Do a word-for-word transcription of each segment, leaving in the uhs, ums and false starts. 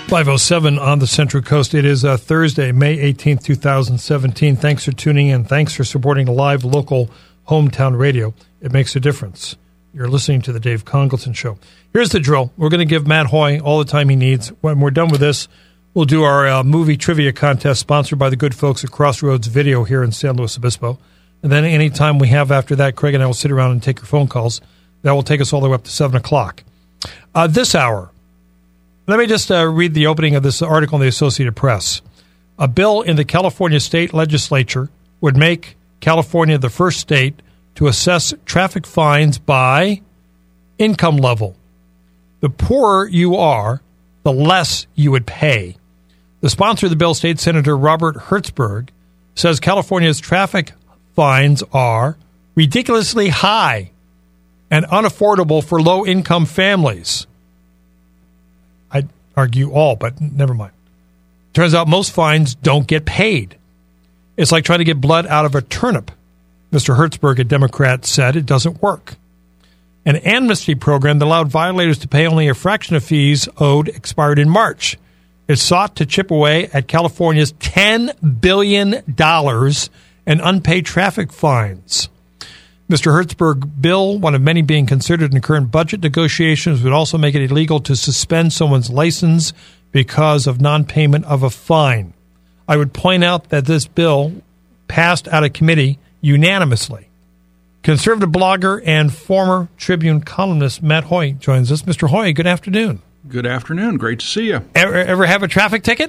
five oh seven on the Central Coast. It is uh, Thursday, May eighteenth, twenty seventeen. Thanks for tuning in. Thanks for supporting live local hometown radio. It makes a difference. You're listening to the Dave Congleton Show. Here's the drill. We're going to give Matt Hoy all the time he needs. When we're done with this, we'll do our uh, movie trivia contest sponsored by the good folks at Crossroads Video here in San Luis Obispo. And then any time we have after that, Craig and I will sit around and take your phone calls. That will take us all the way up to seven o'clock. Uh, this hour, let me just uh, read the opening of this article in the Associated Press. A bill in the California state legislature would make California the first state to assess traffic fines by income level. The poorer you are, the less you would pay. The sponsor of the bill, State Senator Robert Hertzberg, says California's traffic fines are ridiculously high and unaffordable for low-income families. I'd argue all, but never mind. Turns out most fines don't get paid. It's like trying to get blood out of a turnip. Mister Hertzberg, a Democrat, said it doesn't work. An amnesty program that allowed violators to pay only a fraction of fees owed expired in March. It sought to chip away at California's ten billion dollars in unpaid traffic fines. Mister Hertzberg's bill, one of many being considered in current budget negotiations, would also make it illegal to suspend someone's license because of non-payment of a fine. I would point out that this bill passed out of committee unanimously. Conservative blogger and former Tribune columnist Matt Hoy joins us. Mister Hoy, good afternoon. Good afternoon. Great to see you. Ever, ever have a traffic ticket?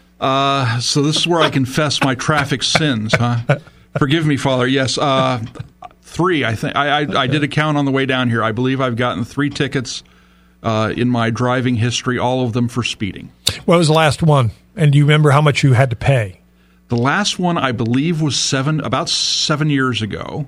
Uh, so this is where I confess my traffic sins, huh? Forgive me, Father. Yes, uh, three. I think I, I, I did a count on the way down here. I believe I've gotten three tickets uh, in my driving history, all of them for speeding. What was the last one? And do you remember how much you had to pay? The last one, I believe, was seven about seven years ago.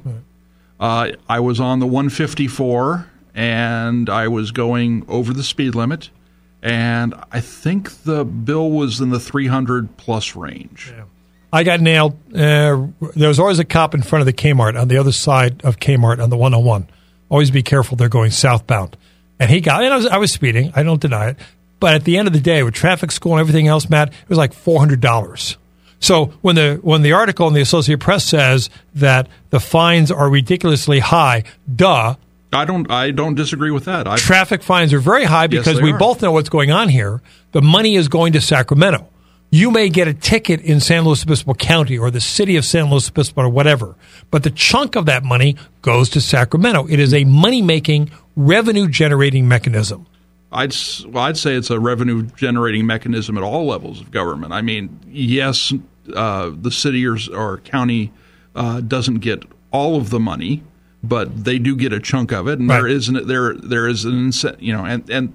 Uh, I was on the one fifty-four, and I was going over the speed limit, and I think the bill was in the three hundred plus range. Yeah. I got nailed. Uh, there was always a cop in front of the Kmart on the other side of Kmart on the one oh one. Always be careful. They're going southbound. And he got, and I was, I was speeding. I don't deny it. But at the end of the day, with traffic school and everything else, Matt, it was like four hundred dollars. So when the when the article in the Associated Press says that the fines are ridiculously high, duh. I don't I don't disagree with that. I've, Traffic fines are very high because yes, we are. both know what's going on here. The money is going to Sacramento. You may get a ticket in San Luis Obispo County or the city of San Luis Obispo or whatever, but the chunk of that money goes to Sacramento. It is a money-making, revenue-generating mechanism. I'd well, I'd say it's a revenue-generating mechanism at all levels of government. I mean, yes, uh, the city or, or county uh, doesn't get all of the money, but they do get a chunk of it, and right. there isn't there there is an incentive, you know, and and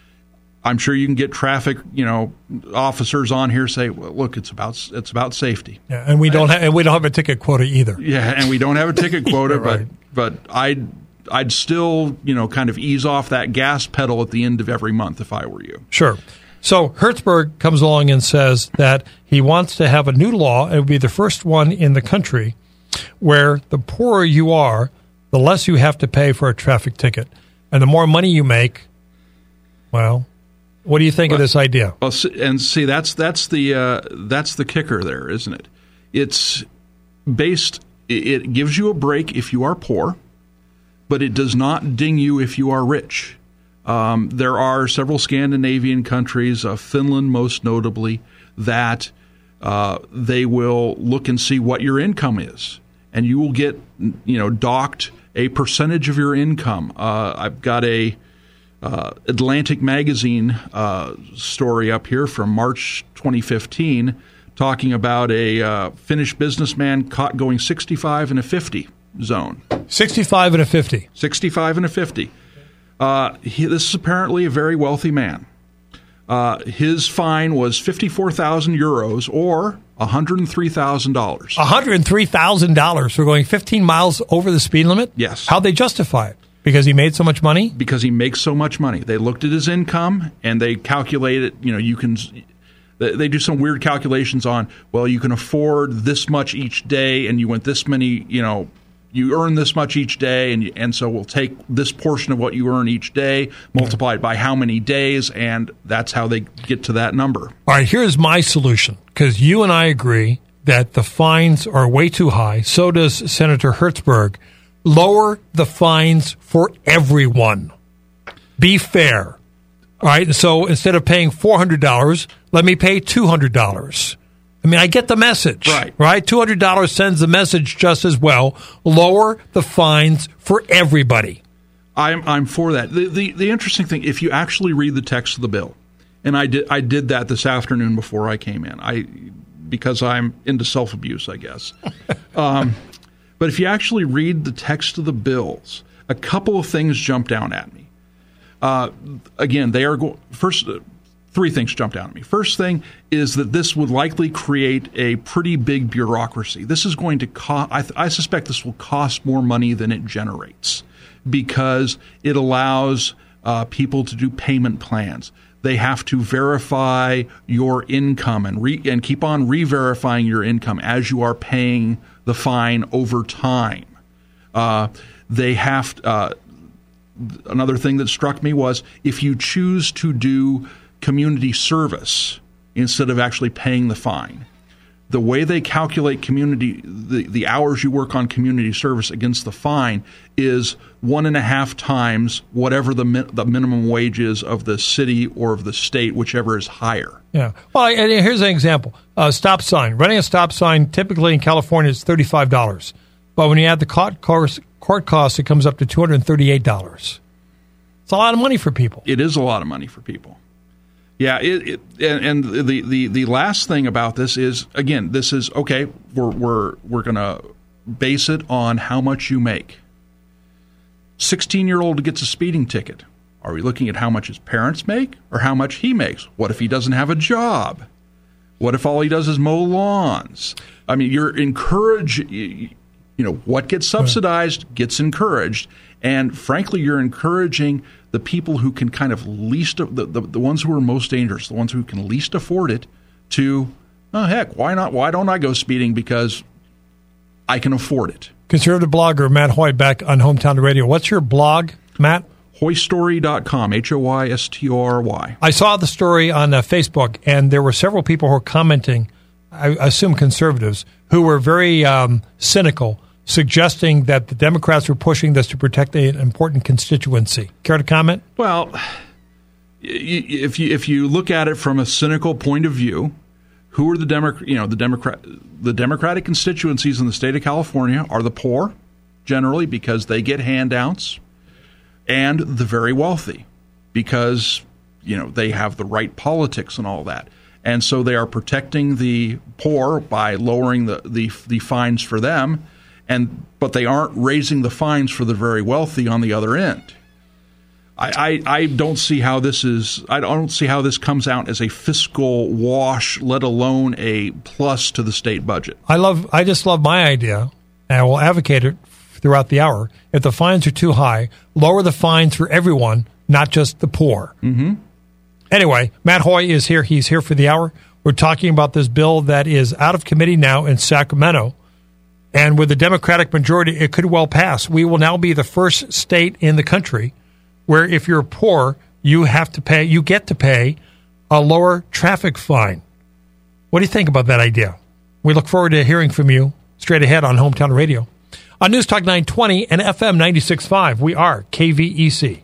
I'm sure you can get traffic, you know, officers on here say, well, look, it's about it's about safety. Yeah, and we don't have and we don't have a ticket quota either. Yeah, and we don't have a ticket quota, yeah, right. but but I. I'd still, you know, kind of ease off that gas pedal at the end of every month if I were you. Sure. So Hertzberg comes along and says that he wants to have a new law. It would be the first one in the country where the poorer you are, the less you have to pay for a traffic ticket. And the more money you make, well, what do you think well, of this idea? Well, and see, that's that's the uh, that's the kicker there, isn't it? It's based. It gives you a break if you are poor, but it does not ding you if you are rich. Um, there are several Scandinavian countries, uh, Finland most notably, that uh, they will look and see what your income is, and you will get, you know, docked a percentage of your income. Uh, I've got a uh, Atlantic Magazine uh, story up here from March twenty fifteen talking about a uh, Finnish businessman caught going sixty-five and a fifty zone. sixty-five and a fifty. sixty-five and a fifty. Uh, he, this is apparently a very wealthy man. Uh, his fine was fifty-four thousand euros or one hundred three thousand dollars. one hundred three thousand dollars for going fifteen miles over the speed limit? Yes. How'd they justify it? Because he made so much money? Because he makes so much money. They looked at his income and they calculated, you know, you can... They do some weird calculations on, well, you can afford this much each day and you went this many, you know, you earn this much each day, and and so we'll take this portion of what you earn each day, multiply it by how many days, and that's how they get to that number. All right, here's my solution, because you and I agree that the fines are way too high. So does Senator Hertzberg. Lower the fines for everyone. Be fair. All right, so instead of paying four hundred dollars, let me pay two hundred dollars. I mean, I get the message, right? Right? two hundred dollars sends the message just as well. Lower the fines for everybody. I'm I'm for that. The, the the interesting thing, if you actually read the text of the bill, and I did I did that this afternoon before I came in, I because I'm into self-abuse, I guess. um, but if you actually read the text of the bills, a couple of things jump down at me. Uh, again, they are go- first. Uh, Three things jumped out at me. First thing is that this would likely create a pretty big bureaucracy. This is going to cost, I, th- I suspect this will cost more money than it generates, because it allows uh, people to do payment plans. They have to verify your income and re- and keep on re-verifying your income as you are paying the fine over time. Uh, they have uh, another thing that struck me was, if you choose to do community service instead of actually paying the fine, the way they calculate community the, the hours you work on community service against the fine is one and a half times whatever the min, the minimum wage is of the city or of the state, whichever is higher. Yeah. Well, and here's an example: a stop sign. Running a stop sign typically in California is thirty-five dollars, but when you add the court cost, court costs, it comes up to two hundred thirty-eight dollars. It's a lot of money for people. It is a lot of money for people. Yeah, it, it, and, and the, the, the last thing about this is, again, this is, okay, we're we're we're going to base it on how much you make. sixteen-year-old gets a speeding ticket. Are we looking at how much his parents make or how much he makes? What if he doesn't have a job? What if all he does is mow lawns? I mean, you're encouraged, you know, what gets subsidized gets encouraged. And frankly, you're encouraging the people who can kind of least, the, the, the ones who are most dangerous, the ones who can least afford it, to, oh, heck, why not? Why don't I go speeding? Because I can afford it. Conservative blogger Matt Hoy back on Hometown Radio. What's your blog, Matt? Hoy Story dot com, H O Y S T O R Y. I saw the story on uh, Facebook, and there were several people who were commenting, I assume conservatives, who were very um, cynical, suggesting that the Democrats were pushing this to protect an important constituency. Care to comment? Well, if you if you look at it from a cynical point of view, who are the Democrat? You know, the Democrat the Democratic constituencies in the state of California are the poor, generally, because they get handouts, and the very wealthy, because you know they have the right politics and all that. And so they are protecting the poor by lowering the the, the fines for them. And but they aren't raising the fines for the very wealthy on the other end. I, I, I don't see how this is. I don't see how this comes out as a fiscal wash, let alone a plus to the state budget. I love. I just love my idea, and I will advocate it throughout the hour. If the fines are too high, lower the fines for everyone, not just the poor. Mm-hmm. Anyway, Matt Hoy is here. He's here for the hour. We're talking about this bill that is out of committee now in Sacramento. And with the Democratic majority, it could well pass. We will now be the first state in the country where if you're poor, you have to pay, you get to pay a lower traffic fine. What do you think about that idea? We look forward to hearing from you straight ahead on Hometown Radio. On News Talk nine twenty and F M ninety-six point five, we are K V E C.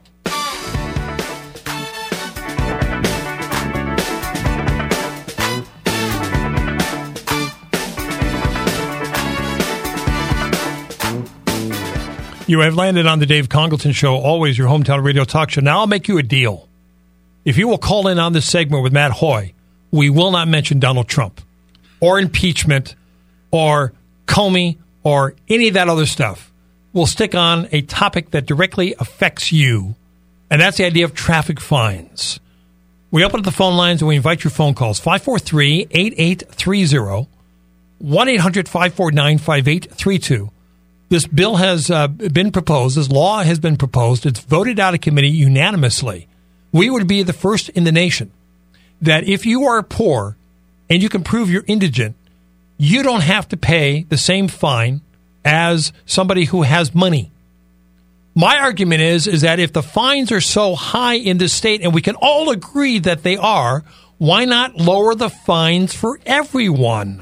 You have landed on the Dave Congleton Show, always your hometown radio talk show. Now I'll make you a deal. If you will call in on this segment with Matt Hoy, we will not mention Donald Trump or impeachment or Comey or any of that other stuff. We'll stick on a topic that directly affects you, and that's the idea of traffic fines. We open up the phone lines and we invite your phone calls. five four three, eight eight three zero, one eight hundred, five four nine, five eight three two. This bill has uh, been proposed. This law has been proposed. It's voted out of committee unanimously. We would be the first in the nation that if you are poor and you can prove you're indigent, you don't have to pay the same fine as somebody who has money. My argument is, is that if the fines are so high in this state, and we can all agree that they are, why not lower the fines for everyone?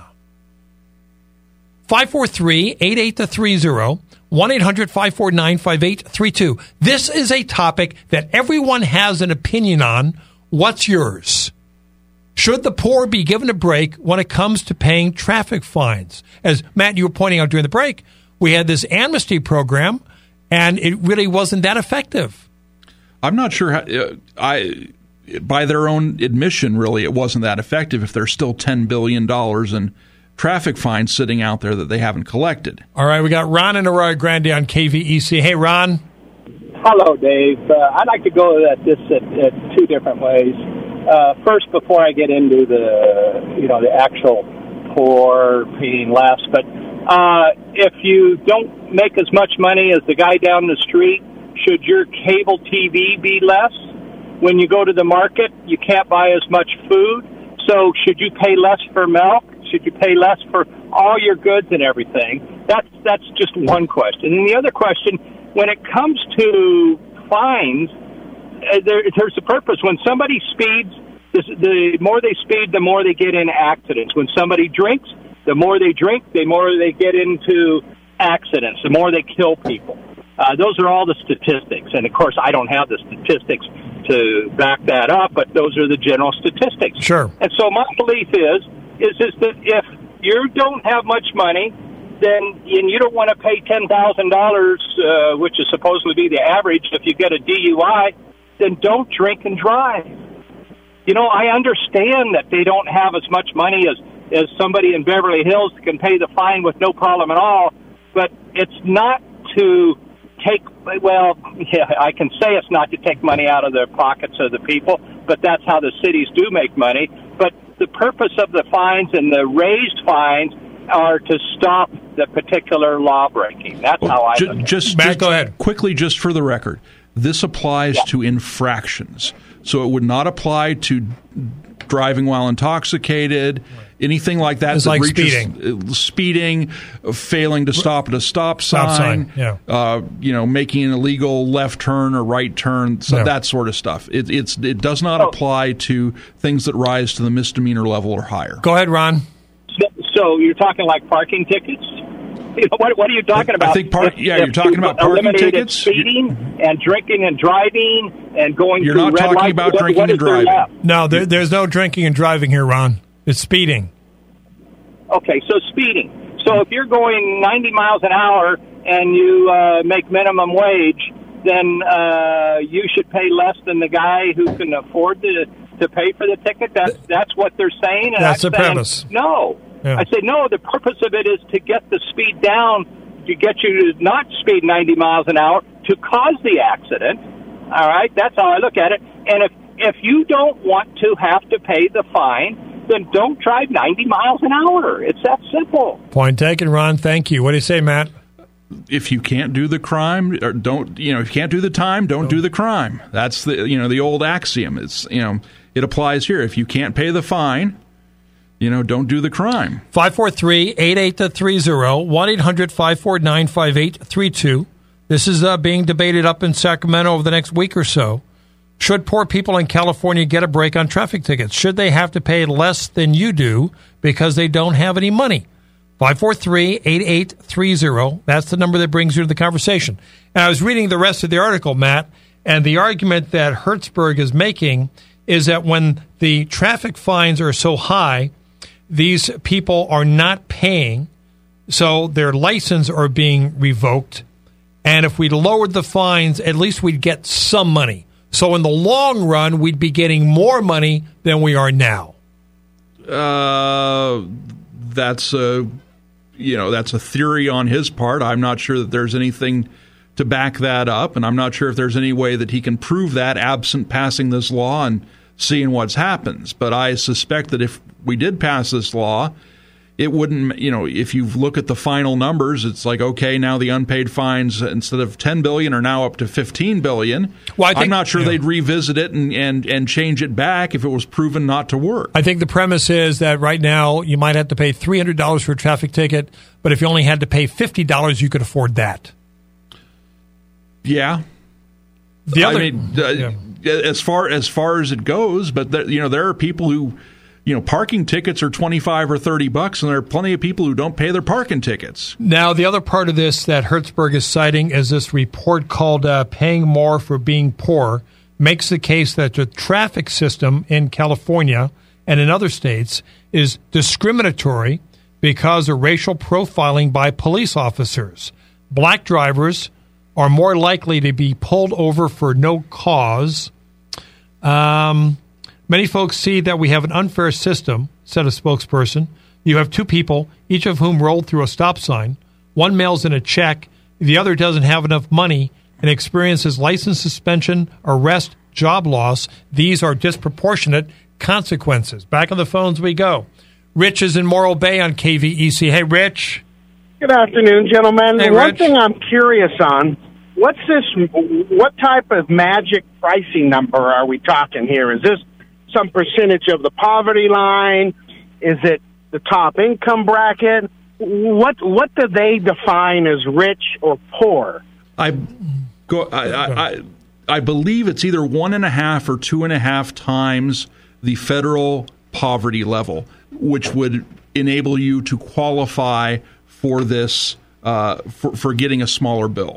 five four three, eight eight three zero, one eight hundred, five four nine, five eight three two. This is a topic that everyone has an opinion on. What's yours? Should the poor be given a break when it comes to paying traffic fines? As Matt, you were pointing out during the break, we had this amnesty program, and it really wasn't that effective. I'm not sure how, uh, I, by their own admission, really, it wasn't that effective if there's still ten billion dollars in traffic fines sitting out there that they haven't collected. All right, we got Ron and Arroyo Grande on K V E C. Hey, Ron. Hello, Dave. Uh, I'd like to go at this at, at two different ways. Uh, first, before I get into the, you know, the actual poor paying less, but uh, if you don't make as much money as the guy down the street, should your cable T V be less? When you go to the market, you can't buy as much food, so should you pay less for milk? Should you pay less for all your goods and everything? That's that's just one question. And the other question, when it comes to fines, uh, there, there's a purpose. When somebody speeds, this, the more they speed, the more they get in accidents. When somebody drinks, the more they drink, the more they get into accidents, the more they kill people. Uh, those are all the statistics. And, of course, I don't have the statistics to back that up, but those are the general statistics. Sure. And so my belief is, is, is that if you don't have much money, then and you don't want to pay ten thousand dollars, uh, which is supposed to be the average if you get a D U I, then don't drink and drive. You know, I understand that they don't have as much money as, as somebody in Beverly Hills can pay the fine with no problem at all, but it's not to take, well, yeah, I can say it's not to take money out of the pockets of the people, but that's how the cities do make money. But the purpose of the fines and the raised fines are to stop the particular law breaking. That's how I just, look at just, it. Matt, just go ahead. Quickly, just for the record, this applies Yeah. to infractions. So it would not apply to driving while intoxicated, anything like that. It's that like reaches, speeding. uh, speeding, uh, failing to stop at a stop sign, Stop sign, yeah. uh, you know, making an illegal left turn or right turn, so No. that sort of stuff. It, it's it does not Oh. apply to things that rise to the misdemeanor level or higher. Go ahead, Ron. So, so you're talking like parking tickets? You know, what, what are you talking about? I think park- yeah, you're talking about parking eliminated tickets? speeding and drinking and driving and going You're through not red talking lights. about What- drinking what and is there driving. left? No, there, there's no drinking and driving here, Ron. It's speeding. Okay, so speeding. So if you're going ninety miles an hour and you uh, make minimum wage, then uh, you should pay less than the guy who can afford to to pay for the ticket. That's that's what they're saying. And That's I'm the saying, premise. No, Yeah. I say no. The purpose of it is to get the speed down, to get you to not speed ninety miles an hour, to cause the accident. All right, that's how I look at it. And if if you don't want to have to pay the fine, then don't drive ninety miles an hour. It's that simple. Point taken, Ron. Thank you. What do you say, Matt? If you can't do the crime, or don't, you know, if you can't do the time, don't do the crime. That's the, you know, the old axiom. It's, you know, it applies here. If you can't pay the fine, you know, don't do the crime. five four three, eight eight three zero, one eight hundred, five four nine, five eight three two. This is uh, being debated up in Sacramento over the next week or so. Should poor people in California get a break on traffic tickets? Should they have to pay less than you do because they don't have any money? five four three, eight eight three zero. That's the number that brings you to the conversation. And I was reading the rest of the article, Matt, and the argument that Hertzberg is making is that when the traffic fines are so high, these people are not paying, so their license are being revoked. And if we lowered the fines, at least we'd get some money. So in the long run, we'd be getting more money than we are now. Uh, that's a, you know, that's a theory on his part. I'm not sure that there's anything to back that up, and I'm not sure if there's any way that he can prove that absent passing this law and seeing what happens. But I suspect that if we did pass this law, it wouldn't, you know, if you look at the final numbers, it's like, okay, now the unpaid fines instead of ten billion dollars are now up to fifteen billion dollars. Well, I think, I'm not sure yeah. they'd revisit it and, and, and change it back if it was proven not to work. I think the premise is that right now you might have to pay three hundred dollars for a traffic ticket, but if you only had to pay fifty dollars, you could afford that. Yeah. The other, I mean, uh, yeah. as far as far as it goes, but there, you know, there are people who, you know, parking tickets are twenty-five or thirty bucks, and there are plenty of people who don't pay their parking tickets. Now, the other part of this that Hertzberg is citing is this report called uh, Paying More for Being Poor, makes the case that the traffic system in California and in other states is discriminatory because of racial profiling by police officers. Black drivers are more likely to be pulled over for no cause. Um, many folks see that we have an unfair system, said a spokesperson. You have two people, each of whom rolled through a stop sign. One mails in a check. The other doesn't have enough money and experiences license suspension, arrest, job loss. These are disproportionate consequences. Back on the phones we go. Rich is in Morro Bay on K V E C. Hey, Rich. Good afternoon, gentlemen. Hey, One Rich. thing I'm curious on, what's this, what type of magic pricing number are we talking here? Is this some percentage of the poverty line? Is it the top income bracket? What what do they define as rich or poor? I go. I, I, I, I believe it's either one and a half or two and a half times the federal poverty level, which would enable you to qualify for this uh, for, for getting a smaller bill.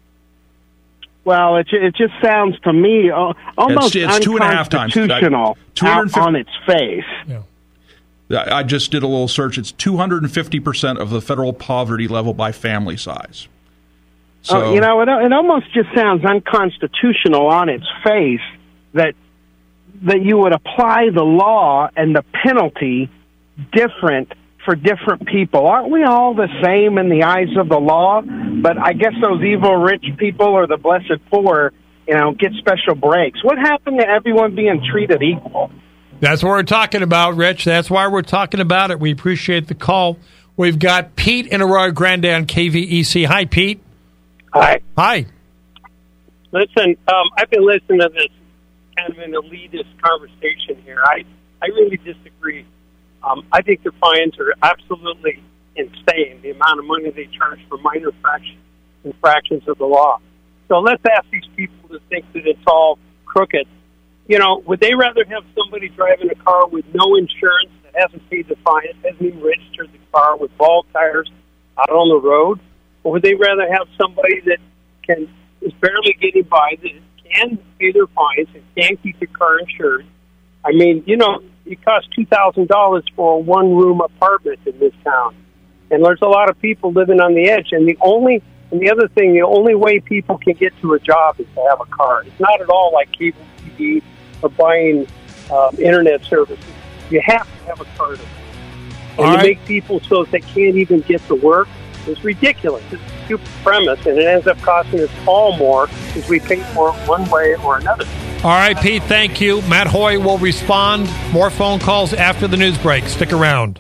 Well, it it just sounds to me uh, almost it's, it's two and a half times unconstitutional out on its face. Yeah. I just did a little search. It's two hundred fifty percent of the federal poverty level by family size. So, uh, you know, it, it almost just sounds unconstitutional on its face that that you would apply the law and the penalty different for different people. Aren't we all the same in the eyes of the law? But I guess those evil rich people or the blessed poor, you know, get special breaks. What happened to everyone being treated equal? That's what we're talking about, Rich. That's why we're talking about it. We appreciate the call. We've got Pete in Arroyo Grande on K V E C. Hi, Pete. Hi. Hi. Listen, um, I've been listening to this kind of an elitist conversation here. I, I really disagree. Um, I think the fines are absolutely insane, the amount of money they charge for minor fraction, infractions of the law. So let's ask these people to think that it's all crooked. You know, would they rather have somebody driving a car with no insurance that hasn't paid the fine, hasn't even registered the car, with bald tires out on the road? Or would they rather have somebody that can is barely getting by, that can pay their fines and can keep their car insured? I mean, you know, it costs two thousand dollars for a one-room apartment in this town. And there's a lot of people living on the edge. And the only, and the other thing, the only way people can get to a job is to have a car. It's not at all like cable T V or buying um, internet services. You have to have a car. And All to right. make people so that they can't even get to work is ridiculous. It's a stupid premise, and it ends up costing us all more because we pay for it one way or another. All right, Pete, thank you. Matt Hoy will respond. More phone calls after the news break. Stick around.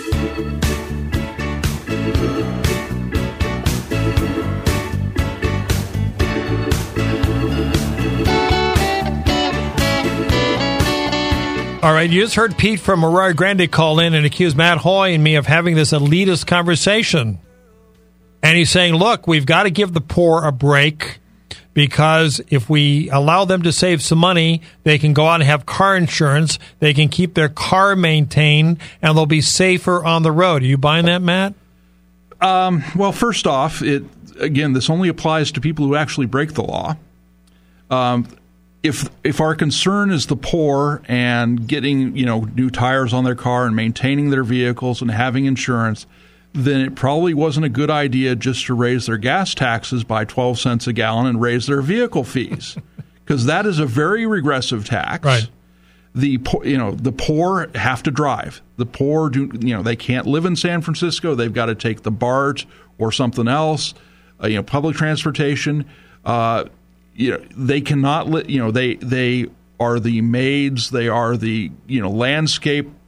All right, you just heard Pete from Arroyo Grande call in and accuse Matt Hoy and me of having this elitist conversation. And he's saying, look, we've got to give the poor a break because if we allow them to save some money, they can go out and have car insurance, they can keep their car maintained, and they'll be safer on the road. Are you buying that, Matt? Um, well, first off, it again, this only applies to people who actually break the law. Um, if if our concern is the poor and getting, you know, new tires on their car and maintaining their vehicles and having insurance, then it probably wasn't a good idea just to raise their gas taxes by twelve cents a gallon and raise their vehicle fees, because that is a very regressive tax. Right. The po- you know the poor have to drive. The poor do you know they can't live in San Francisco. They've got to take the BART or something else. Uh, you know, public transportation. Uh, you know, they cannot. Li- you know, they they are the maids. They are the you know landscape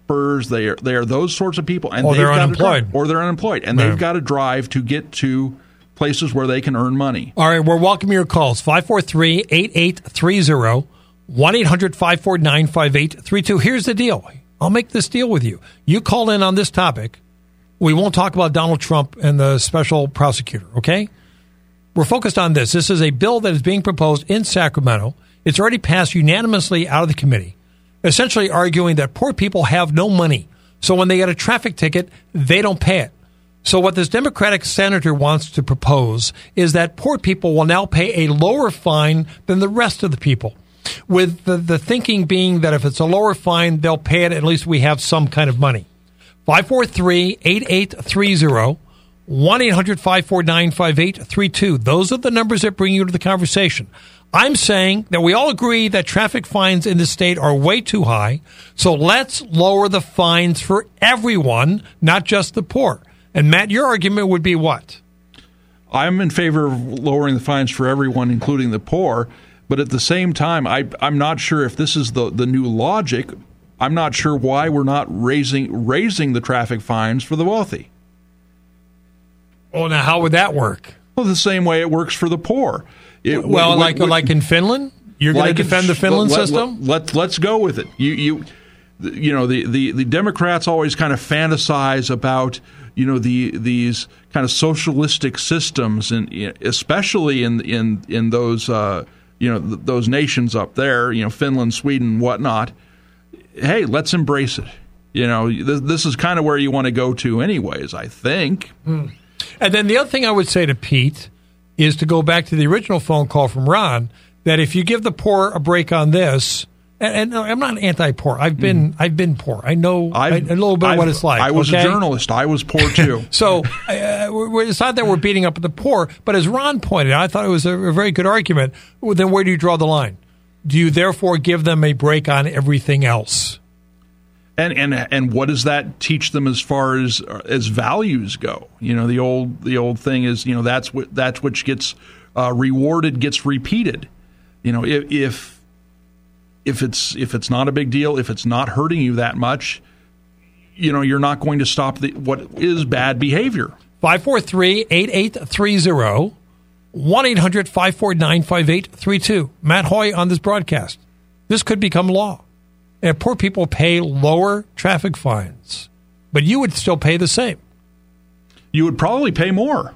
shoppers. They are they are those sorts of people, and or they've they're got unemployed, to drive, or they're unemployed, and right. they've got to drive to get to places where they can earn money. All right, we're welcoming your calls. five four three, eight eight three zero, one eight hundred, five four nine, five eight three two. Here's the deal. I'll make this deal with you. You call in on this topic. We won't talk about Donald Trump and the special prosecutor, okay? We're focused on this. This is a bill that is being proposed in Sacramento. It's already passed unanimously out of the committee, essentially arguing that poor people have no money. So when they get a traffic ticket, they don't pay it. So what this Democratic senator wants to propose is that poor people will now pay a lower fine than the rest of the people, with the, the thinking being that if it's a lower fine, they'll pay it. At least we have some kind of money. five four three, eight eight three zero, one eight hundred, five four nine, five eight three two. Those are the numbers that bring you to the conversation. I'm saying that we all agree that traffic fines in the state are way too high, so let's lower the fines for everyone, not just the poor. And, Matt, your argument would be what? I'm in favor of lowering the fines for everyone, including the poor, but at the same time, I, I'm not sure if this is the, the new logic. I'm not sure why we're not raising raising the traffic fines for the wealthy. Oh, now how would that work? Well, the same way it works for the poor. It, well, what, like what, like in Finland, you're going like to defend the Finland let, system. Let, let, let's go with it. You you you know the, the, the Democrats always kind of fantasize about you know the these kind of socialistic systems, and especially in in in those uh, you know th- those nations up there, you know Finland, Sweden, whatnot. Hey, let's embrace it. You know, this, this is kind of where you want to go to anyways, I think. Mm. And then the other thing I would say to Pete is to go back to the original phone call from Ron, that if you give the poor a break on this, and, and I'm not anti-poor. I've been mm. I've been poor. I know I've, a little bit I've, of what it's like. I was okay? a journalist. I was poor too. So uh, it's not that we're beating up the poor, but as Ron pointed out, I thought it was a, a very good argument. Well, then where do you draw the line? Do you therefore give them a break on everything else? And and and what does that teach them as far as as values go? You know, the old the old thing is, you know, that's what that's which gets uh, rewarded gets repeated. You know, if, if if it's if it's not a big deal, if it's not hurting you that much, you know, you're not going to stop the, what is bad behavior. five four three, eight eight three zero, one eight hundred, five four nine, five eight three two. Matt Hoy on this broadcast. This could become law. And poor people pay lower traffic fines, but you would still pay the same. You would probably pay more.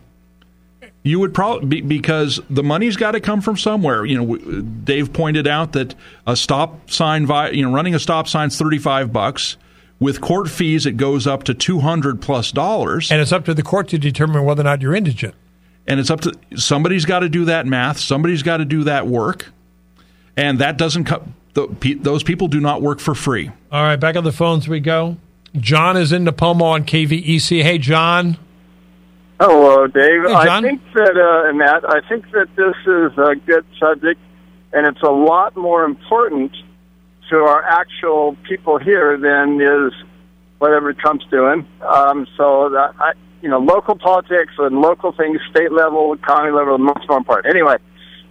You would probably, because the money's got to come from somewhere. You know, Dave pointed out that a stop sign, you know, running a stop sign is thirty-five bucks. With court fees, it goes up to two hundred plus dollars. And it's up to the court to determine whether or not you're indigent. And it's up to somebody's got to do that math. Somebody's got to do that work, and that doesn't come. Those people do not work for free. All right, back on the phones we go. John is in Napomo on K V E C. Hey, John. Hello, Dave. Hey, John. I think that, uh, Matt, I think that this is a good subject, and it's a lot more important to our actual people here than is whatever Trump's doing. Um, so, that I, you know, local politics and local things, state level, county level, are much more important. Anyway.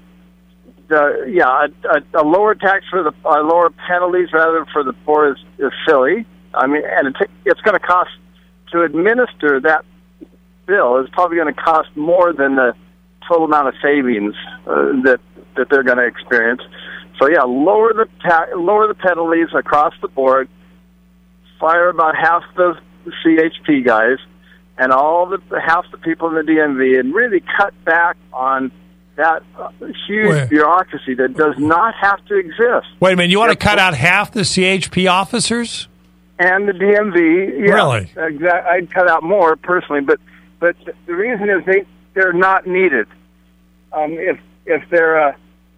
Uh, yeah, a, a, a lower tax for the uh, lower penalties rather for the poor is, is silly. I mean, and it t- it's going to cost to administer that bill is probably going to cost more than the total amount of savings uh, that that they're going to experience. So yeah, lower the ta- lower the penalties across the board. Fire about half the C H P guys and all the half the people in the D M V, and really cut back on that uh, huge Wait. bureaucracy that does not have to exist. Wait a minute, you want to cut out half the C H P officers? And the D M V, yeah. Really? Exactly. I'd cut out more, personally, but but the reason is they, they're not needed. Um, if if they're, uh,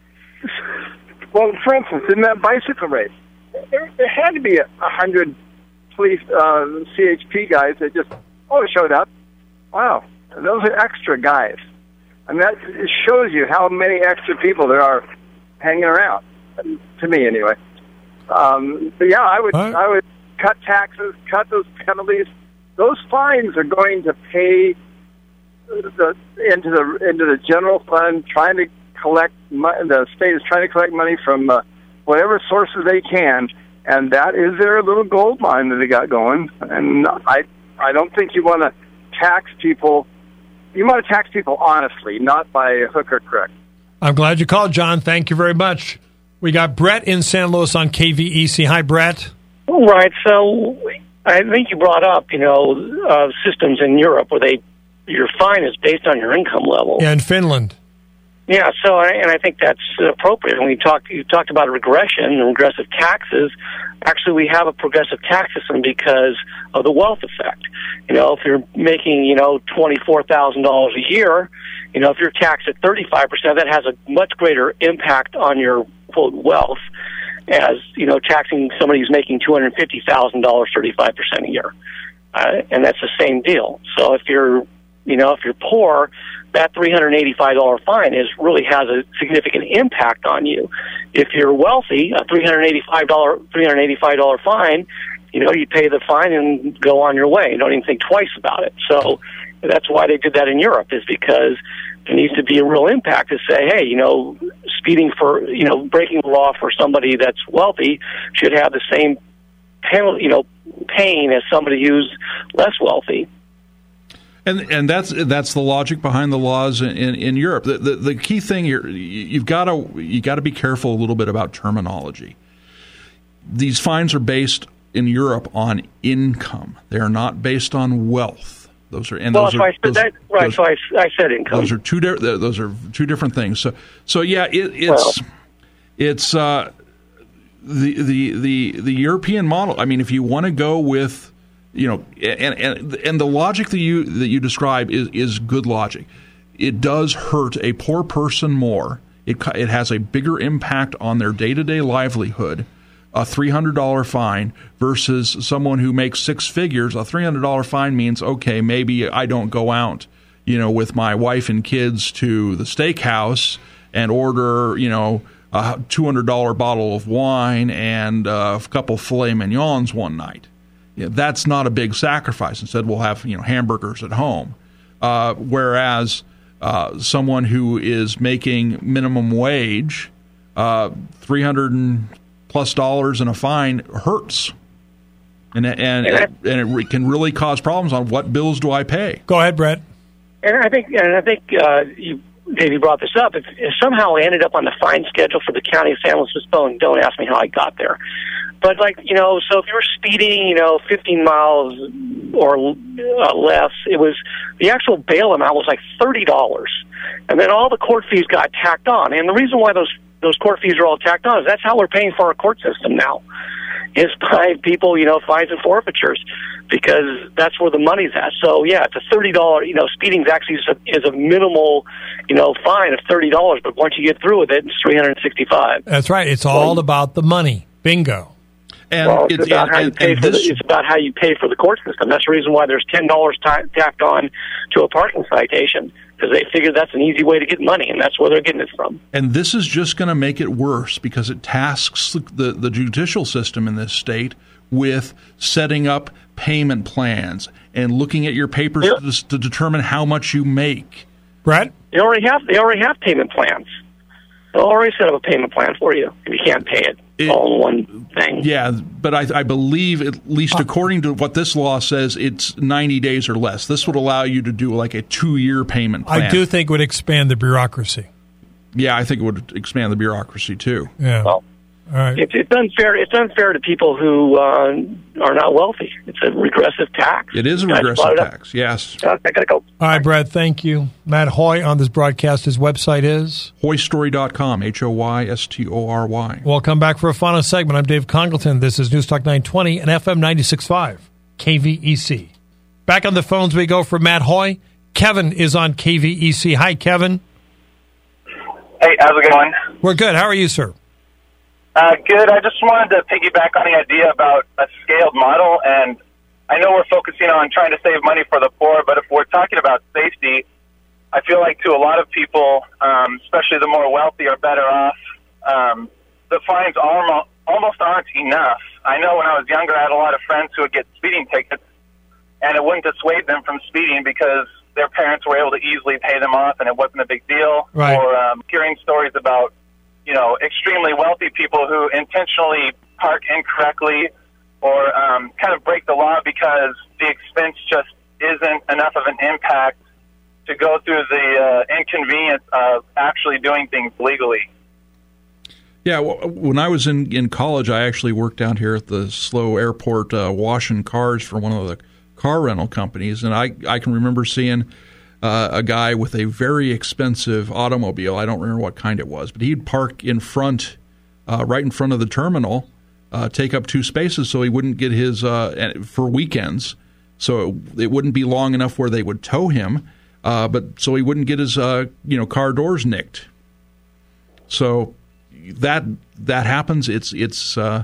well, for instance, in that bicycle race, there, there had to be a, a hundred police uh, C H P guys that just, oh, showed up. Wow, those are extra guys. I mean, that shows you how many extra people there are hanging around, to me anyway. Um, but yeah, I would right. I would cut taxes, cut those penalties. Those fines are going to pay the, into the into the general fund, trying to collect money. The state is trying to collect money from uh, whatever sources they can, and that is their little gold mine that they got going. And I, I don't think you want to tax people. You want to tax people honestly, not by hook or crook. I'm glad you called, John. Thank you very much. We got Brett in San Luis on K V E C. Hi, Brett. All right. So I think you brought up, you know, uh, systems in Europe where they your fine is based on your income level. Yeah, in Finland. Yeah. So, I, and I think that's appropriate. When you talked, you talked about regression and regressive taxes. Actually, we have a progressive tax system because of the wealth effect. You know, if you're making, you know, twenty-four thousand dollars a year, you know, if you're taxed at thirty-five percent, that has a much greater impact on your, quote, wealth as, you know, taxing somebody who's making two hundred fifty thousand dollars thirty-five percent a year. Uh, and that's the same deal. So if you're, you know, if you're poor, that three hundred eighty-five dollars fine is really has a significant impact on you. If you're wealthy, a three hundred eighty-five dollars three hundred eighty-five dollars fine, you know, you pay the fine and go on your way. You don't even think twice about it. So that's why they did that in Europe, is because there needs to be a real impact to say, hey, you know, speeding for, you know, breaking the law for somebody that's wealthy should have the same penalty, you know, pain as somebody who's less wealthy. And and that's that's the logic behind the laws in, in, in Europe. The, the the key thing here, you've got to you got to be careful a little bit about terminology. These fines are based in Europe on income. They are not based on wealth. Those are and well, those if are I said those, that, right. Those, so I, I said income. Those are two di- those are two different things. So so yeah, it, it's well, it's uh, the the the the European model. I mean, if you want to go with, you know, and and and the logic that you that you describe is is good logic. It does hurt a poor person more. It it has a bigger impact on their day-to-day livelihood. A three hundred dollars fine versus someone who makes six figures. A three hundred dollars fine means, okay, maybe I don't go out, you know, with my wife and kids to the steakhouse and order, you know, a two hundred dollars bottle of wine and a couple filet mignons one night. You know, that's not a big sacrifice. Instead, we'll have, you know, hamburgers at home. Uh, whereas uh, someone who is making minimum wage, uh, three hundred plus dollars in a fine hurts, and and and it can really cause problems on what bills do I pay. Go ahead, Brett. And I think and I think uh, you, Dave, you brought this up. If, if somehow I ended up on the fine schedule for the county of San Luis Obispo, don't ask me how I got there. But, like, you know, so if you were speeding, you know, fifteen miles or uh, less, it was the actual bail amount was like thirty dollars, and then all the court fees got tacked on. And the reason why those those court fees are all tacked on is that's how we're paying for our court system now, is by people, you know, fines and forfeitures, because that's where the money's at. So, yeah, it's a thirty dollars, you know, speeding is actually is a, is a minimal, you know, fine of thirty dollars, but once you get through with it, it's three hundred sixty-five dollars. That's right. It's all well, about the money. Bingo. And well, it's, it's, about and, how you and, pay and for this, the, it's about how you pay for the court system. That's the reason why there's ten dollars t- tacked on to a parking citation, because they figure that's an easy way to get money, and that's where they're getting it from. And this is just going to make it worse, because it tasks the, the judicial system in this state with setting up payment plans and looking at your papers yeah. to, to determine how much you make. Brett? They already have they already have payment plans. They'll already set up a payment plan for you if you can't pay it, it all in one thing. Yeah, but I, I believe, at least according to what this law says, it's ninety days or less. This would allow you to do like a two-year payment plan. I do think it would expand the bureaucracy. Yeah, I think it would expand the bureaucracy too. Yeah. Well, all right. It's, it's unfair. It's unfair to people who uh, are not wealthy. It's a regressive tax. It is a regressive tax. Yes. I gotta go. All right, Brad. Thank you, Matt Hoy on this broadcast. His website is hoy story dot com. H O Y S T O R Y. We'll come back for a final segment. I'm Dave Congleton. This is News Talk nine twenty and F M ninety-six point five K V E C. Back on the phones we go for Matt Hoy. Kevin is on K V E C. Hi, Kevin. Hey, how's it going? We're good. How are you, sir? Uh, good. I just wanted to piggyback on the idea about a scaled model, and I know we're focusing on trying to save money for the poor, but if we're talking about safety, I feel like to a lot of people, um, especially the more wealthy, are better off. Um, the fines almost, almost aren't enough. I know when I was younger, I had a lot of friends who would get speeding tickets, and it wouldn't dissuade them from speeding because their parents were able to easily pay them off, and it wasn't a big deal. Right. Or um, hearing stories about, you know, extremely wealthy people who intentionally park incorrectly or um, kind of break the law because the expense just isn't enough of an impact to go through the uh, inconvenience of actually doing things legally. Yeah, when I was in, in college, I actually worked down here at the SLO Airport uh, washing cars for one of the car rental companies, and I, I can remember seeing uh, a guy with a very expensive automobile. I don't remember what kind it was, but he'd park in front, uh, right in front of the terminal, uh, take up two spaces so he wouldn't get his, uh, for weekends, so it, it wouldn't be long enough where they would tow him, uh, but so he wouldn't get his uh, you know car doors nicked. So that that happens. It's it's uh,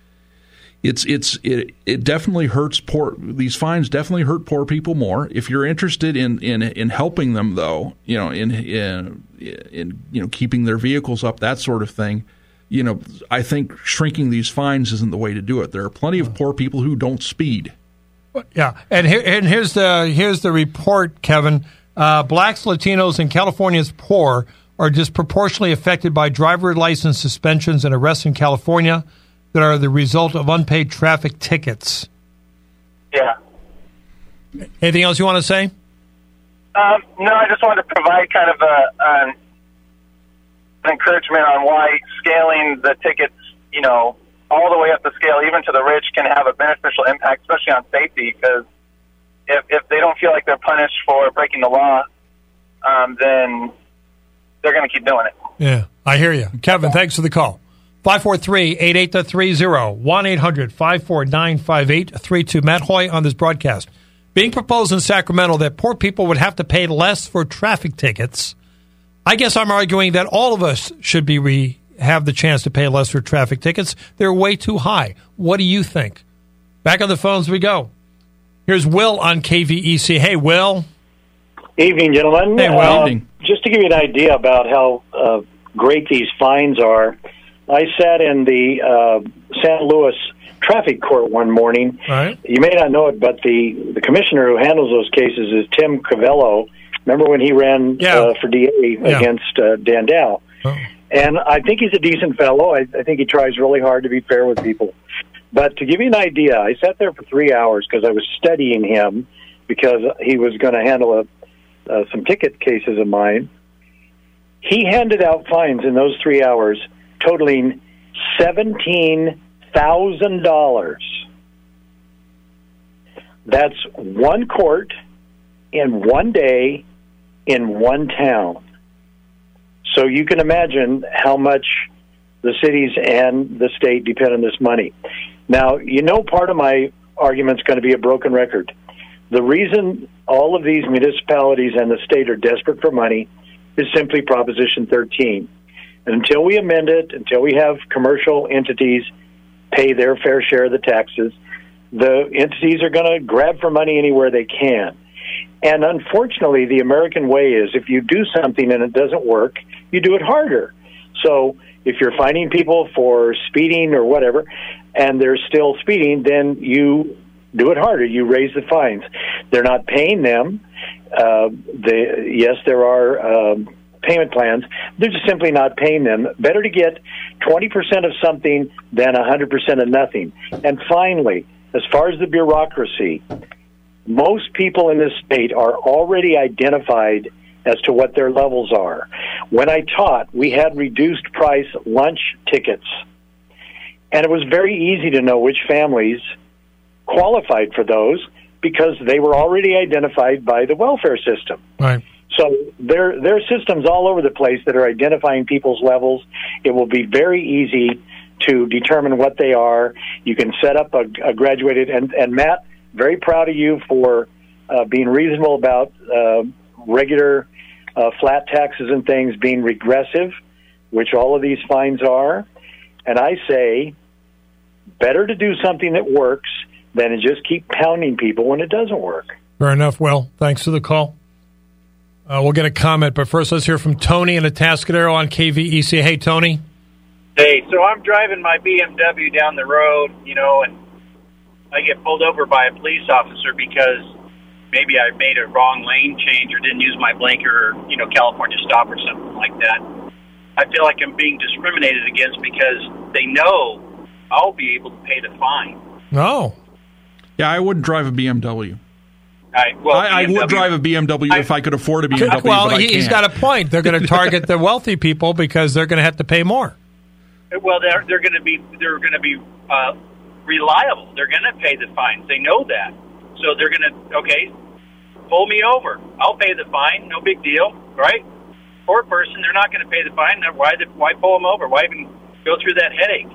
it's it's it, it definitely hurts poor. These fines definitely hurt poor people more. If you're interested in, in, in helping them, though, you know, in, in in you know keeping their vehicles up, that sort of thing, you know, I think shrinking these fines isn't the way to do it. There are plenty of poor people who don't speed. Yeah, and here, and here's the here's the report, Kevin. Uh, blacks, Latinos, and California's poor are disproportionately affected by driver license suspensions and arrests in California that are the result of unpaid traffic tickets. Yeah. Anything else you want to say? Um, no, I just wanted to provide kind of a, an encouragement on why scaling the tickets, you know, all the way up the scale, even to the rich, can have a beneficial impact, especially on safety, because if, if they don't feel like they're punished for breaking the law, um, then they're going to keep doing it. Yeah, I hear you. Kevin, thanks for the call. five four three, eight eight three zero, one eight hundred, five four nine, five eight three two. Matt Hoy on this broadcast. Being proposed in Sacramento that poor people would have to pay less for traffic tickets. I guess I'm arguing that all of us should be re- have the chance to pay less for traffic tickets. They're way too high. What do you think? Back on the phones we go. Here's Will on K V E C. Hey, Will. Evening, gentlemen. Hey, Will. Uh, Evening. Just to give you an idea about how uh, great these fines are, I sat in the uh, Saint Louis traffic court one morning. Right. You may not know it, but the, the commissioner who handles those cases is Tim Covello. Remember when he ran yeah. uh, for D A yeah. against uh, Dan Dow? Oh. And I think he's a decent fellow. I, I think he tries really hard to be fair with people. But to give you an idea, I sat there for three hours because I was studying him because he was going to handle a, uh, some ticket cases of mine. He handed out fines in those three hours totaling seventeen thousand dollars. That's one court in one day in one town. So you can imagine how much the cities and the state depend on this money. Now, you know, part of my argument is going to be a broken record. The reason all of these municipalities and the state are desperate for money is simply Proposition thirteen. And until we amend it, until we have commercial entities pay their fair share of the taxes, the entities are going to grab for money anywhere they can. And unfortunately, the American way is if you do something and it doesn't work, you do it harder. So if you're finding people for speeding or whatever, and they're still speeding, then you do it harder. You raise the fines. They're not paying them. Uh, they, yes, there are um, payment plans. They're just simply not paying them. Better to get twenty percent of something than one hundred percent of nothing. And finally, as far as the bureaucracy, most people in this state are already identified as to what their levels are. When I taught, we had reduced price lunch tickets, and it was very easy to know which families qualified for those because they were already identified by the welfare system. Right. So there, there are systems all over the place that are identifying people's levels. It will be very easy to determine what they are. You can set up a, a graduated, and, and Matt, very proud of you for uh, being reasonable about uh, regular uh, flat taxes and things being regressive, which all of these fines are. And I say, better to do something that works than to just keep pounding people when it doesn't work. Fair enough. Well, thanks for the call. Uh, we'll get a comment, but first let's hear from Tony in Atascadero on K V E C. Hey, Tony. Hey, so I'm driving my B M W down the road, you know, and I get pulled over by a police officer because maybe I made a wrong lane change or didn't use my blinker or, you know, California stop or something like that. I feel like I'm being discriminated against because they know I'll be able to pay the fine. No. Yeah, I wouldn't drive a B M W. I, well, I, I B M W, would drive a B M W I, if I could afford a B M W. Well, but I he, he's got can't. a point. They're going to target the wealthy people because they're going to have to pay more. Well, they're they're going to be they're going to be uh, reliable. They're going to pay the fines. They know that, so they're going to okay, pull me over. I'll pay the fine. No big deal, right? Poor person, they're not going to pay the fine. Why why pull them over? Why even go through that headache?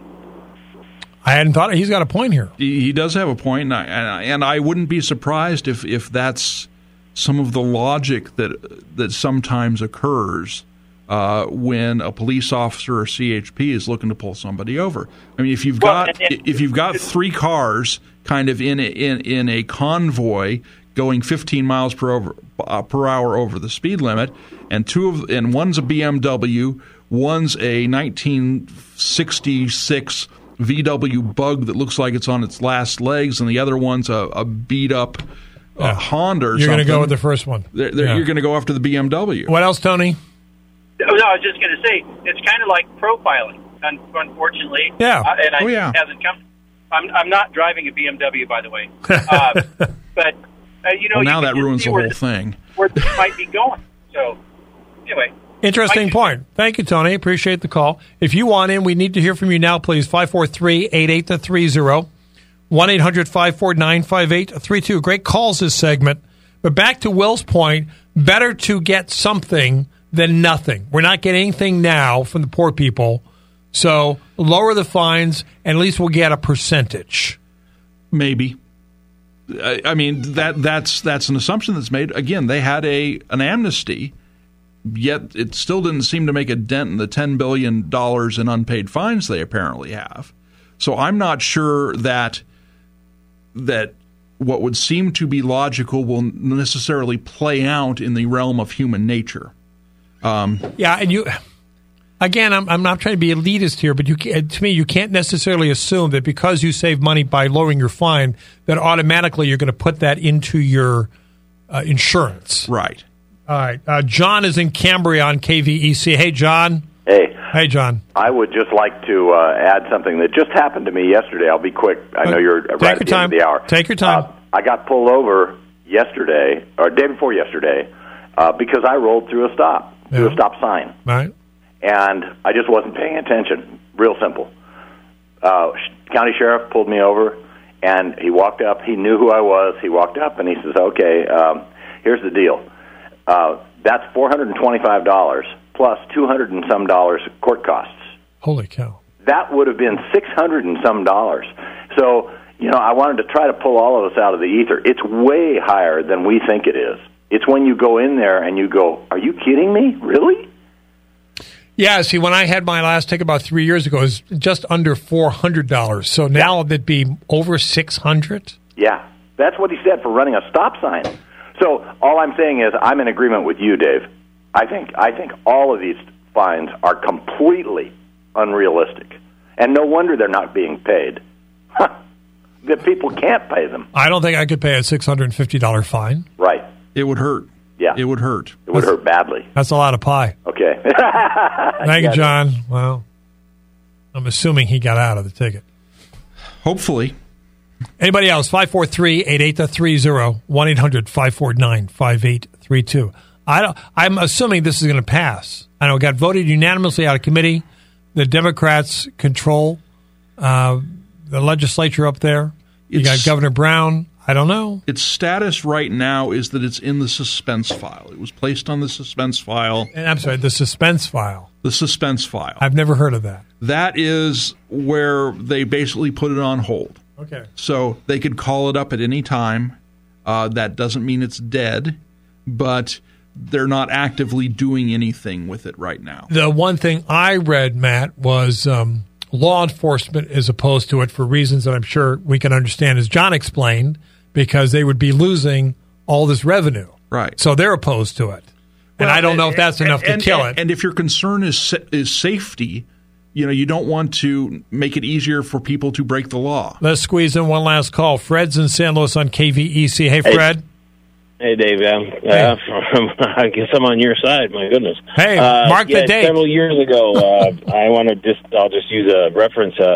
I hadn't thought. He's got a point here. He, he does have a point, and I, and I, and I wouldn't be surprised if, if that's some of the logic that that sometimes occurs uh, when a police officer or C H P is looking to pull somebody over. I mean, if you've Well, got and- and- if you've got three cars kind of in a, in in a convoy going fifteen miles per over uh, per hour over the speed limit, and two of and one's a B M W, one's a nineteen sixty-six V W Bug that looks like it's on its last legs, and the other one's a, a beat up uh, Yeah. Honda. Or You're going to something. go with the first one. They're, they're, Yeah. You're going to go after the B M W. What else, Tony? No, I was just going to say it's kind of like profiling. Un- unfortunately, Yeah. uh, and I Oh, yeah. hasn't come. I'm I'm not driving a B M W, by the way, uh, but uh, you know, Well, you now can that just ruins see the where whole this- thing. Where this might be going. So, anyway. Interesting Mike- point. Thank you, Tony. Appreciate the call. If you want in, we need to hear from you now, please. five four three, eight eight three zero, one eight hundred, five four nine, five eight three two. Great calls this segment. But back to Will's point, better to get something than nothing. We're not getting anything now from the poor people. So lower the fines, and at least we'll get a percentage. Maybe. I, I mean that that's that's an assumption that's made. Again, they had a an amnesty, yet it still didn't seem to make a dent in the ten billion dollars in unpaid fines they apparently have. So I'm not sure that that what would seem to be logical will necessarily play out in the realm of human nature. Um, Yeah, and you, again, I'm, I'm not trying to be elitist here, but you can, to me, you can't necessarily assume that because you save money by lowering your fine, that automatically you're going to put that into your uh, insurance. right. All right. Uh, John is in Cambria on K V E C. Hey, John. Hey, Hey, John. I would just like to uh, add something that just happened to me yesterday. I'll be quick. I know you're Take right your at the time. end of the hour. Take your time. Uh, I got pulled over yesterday, or day before yesterday, uh, because I rolled through a stop, through Yeah. a stop sign. All right. And I just wasn't paying attention. Real simple. Uh, county sheriff pulled me over, and he walked up. He knew who I was. He walked up, and he says, okay, um, here's the deal. Uh, that's four hundred twenty-five dollars plus two hundred and some dollars court costs. Holy cow. That would have been six hundred and some dollars. So, you know, I wanted to try to pull all of us out of the ether. It's way higher than we think it is. It's when you go in there and you go, are you kidding me? Really? Yeah, see, when I had my last ticket about three years ago, it was just under four hundred dollars. So now yeah. it'd be over six hundred dollars? Yeah, that's what he said for running a stop sign. So all I'm saying is I'm in agreement with you, Dave. I think I think all of these fines are completely unrealistic. And no wonder they're not being paid. The people can't pay them. I don't think I could pay a six hundred fifty dollars fine. Right. It would hurt. Yeah. It would hurt. It would that's, hurt badly. That's a lot of pie. Okay. Thank you, John. Well, I'm assuming he got out of the ticket. Hopefully. Anybody else? five four three, eight eight three zero, one eight hundred, five four nine, five eight three two. I don't, I'm assuming this is going to pass. I know it got voted unanimously out of committee. The Democrats control uh, the legislature up there. You It's, got Governor Brown. I don't know. Its status right now is that it's in the suspense file. It was placed on the suspense file. And I'm sorry, the suspense file. The suspense file. I've never heard of that. That is where they basically put it on hold. Okay. So they could call it up at any time. Uh, that doesn't mean it's dead, but they're not actively doing anything with it right now. The one thing I read, Matt, was um, law enforcement is opposed to it for reasons that I'm sure we can understand, as John explained, because they would be losing all this revenue. Right. So they're opposed to it. And well, I don't know if that's and, enough and, to kill and, it. And if your concern is is safety, you know, you don't want to make it easier for people to break the law. Let's squeeze in one last call. Fred's in San Luis on K V E C. Hey, Fred. Hey, Dave. Um, Hey. uh, I guess I'm on your side. My goodness. Hey, uh, mark yeah, the date. Several years ago, uh, I want to just I'll just use a reference. Uh,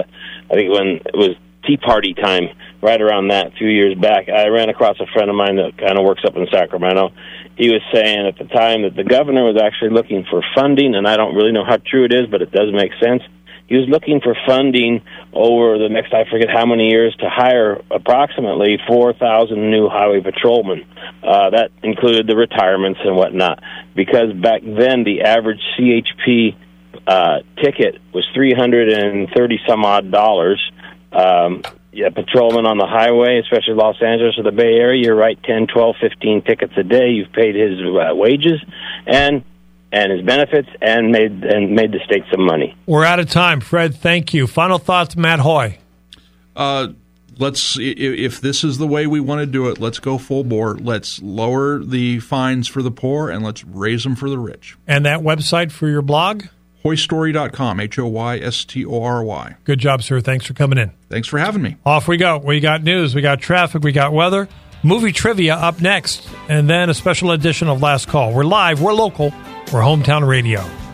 I think when it was Tea Party time, right around that, a few years back, I ran across a friend of mine that kind of works up in Sacramento. He was saying at the time that the governor was actually looking for funding, and I don't really know how true it is, but it does make sense. He was looking for funding over the next, I forget how many years, to hire approximately four thousand new highway patrolmen. Uh, that included the retirements and whatnot, because back then the average C H P uh, ticket was three hundred thirty some odd dollars. Um, yeah, patrolman on the highway, especially Los Angeles or the Bay Area, you're right, ten, twelve, fifteen tickets a day. You've paid his uh, wages and and his benefits and made and made the state some money. We're out of time. Fred, thank you. Final thoughts, Matt Hoy. Uh, let's if this is the way we want to do it, let's go full bore. Let's lower the fines for the poor and let's raise them for the rich. And that website for your blog? Hoy Story dot com, H O Y S T O R Y. Good job, sir. Thanks for coming in. Thanks for having me. Off we go. We got news, we got traffic, we got weather, movie trivia up next, and then a special edition of Last Call. We're live, we're local, we're Hometown Radio.